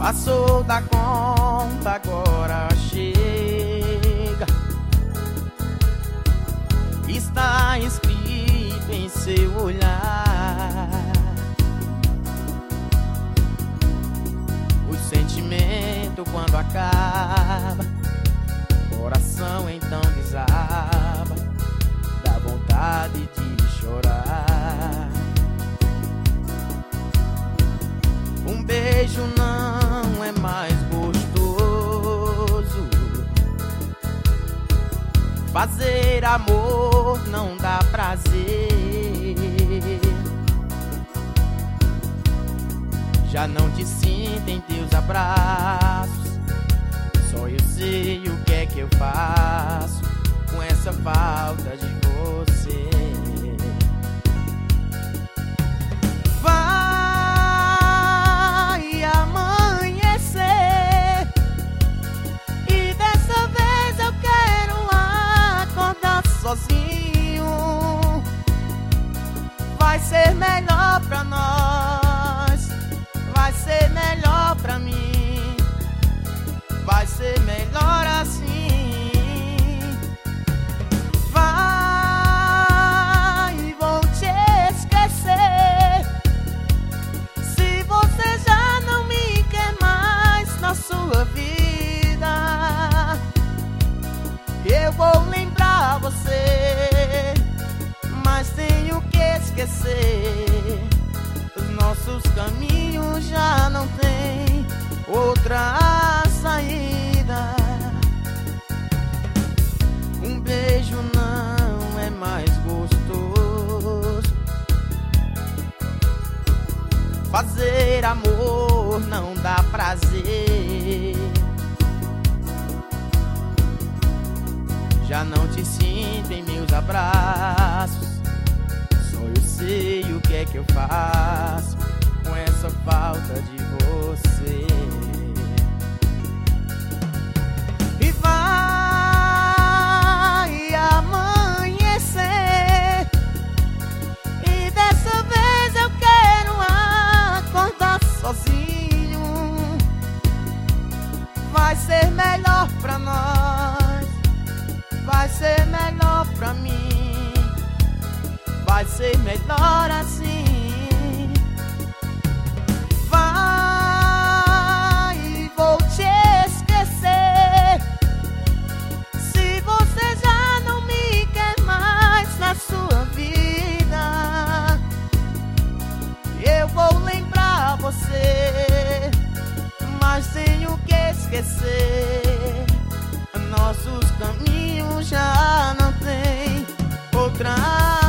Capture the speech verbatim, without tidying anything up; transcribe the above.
Passou da conta, agora chega. Está escrito em seu olhar. O sentimento quando acaba, coração então desaba, dá vontade de chorar. Um beijo não é mais gostoso, fazer amor não dá prazer. Já não te sinto em teus abraços, só eu sei o que é que eu faço com essa falta de você. Vai amanhecer e dessa vez eu quero acordar sozinho. Vai ser melhor pra nós, vai ser melhor pra mim, vai ser melhor assim. Vai, vou te esquecer. Se você já não me quer mais na sua vida, eu vou lembrar você, mas tenho que esquecer. Os nossos caminhos já não tem outra saída. Um beijo não é mais gostoso, fazer amor não dá prazer. Já não te sinto em meus abraços, só eu sei o que é que eu faço com essa falta de você. E vai amanhecer e dessa vez eu quero acordar sozinho. Vai ser melhor pra nós, vai ser melhor pra mim, vai ser melhor assim. Vai, vou te esquecer. Se você já não me quer mais na sua vida, eu vou lembrar você, mas tenho que esquecer. Nossos caminhos já não tem outra